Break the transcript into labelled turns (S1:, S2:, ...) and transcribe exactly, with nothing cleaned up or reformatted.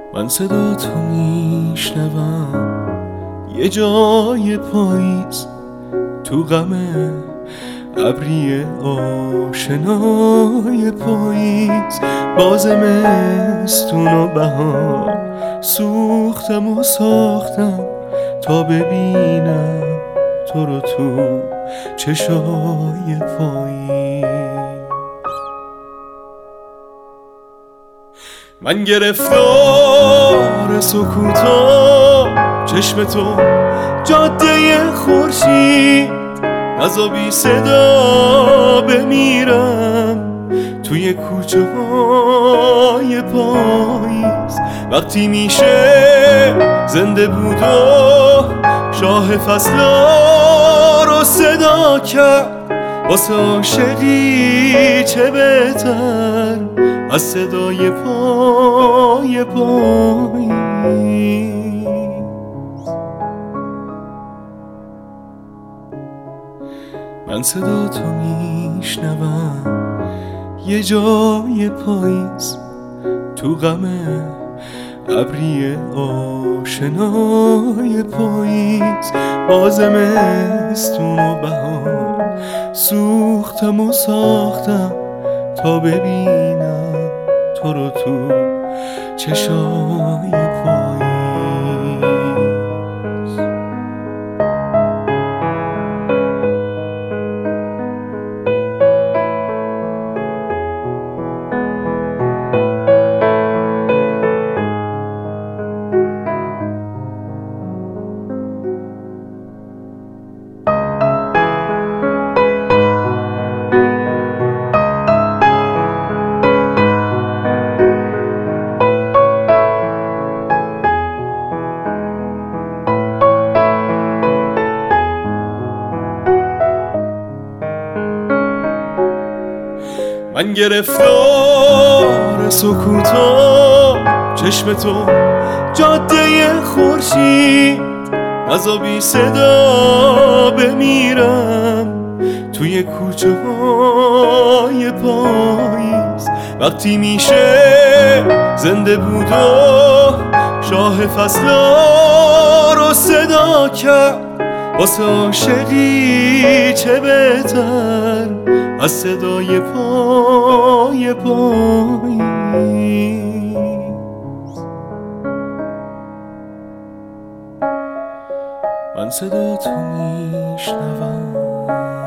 S1: من صدا تو میشنوم یه جای پاییز تو غم ابری آشنای پاییز. باز زمستون و بهار سوختم و ساختم تا ببینم تو رو تو چشای پاییز. من گرفتار سکوتم، چشم تو جاده خورشید، نزا بی صدا بمیرم توی کوچه های پاییز. وقتی میشه زنده بود و شاه فصلا رو صدا کرد، واسه عاشقی چه بهتر از صدای پای پاییز. من صدا تو میشنوم یه جای پاییز تو غم ابری آشنای پاییز. باز زمستون و بهار سوختم و ساختم تا ببینم تو رو تو چشای پاییز. من گرفتار سکوتم، چشم تو جاده خورشید، نزا بی صدا بمیرم توی کوچه های پاییز. وقتی میشه زنده بود و شاه فصلا رو صدا کرد، واسه عاشقی چه بهتر از صدای پای پاییز. من صدا تو میشنوم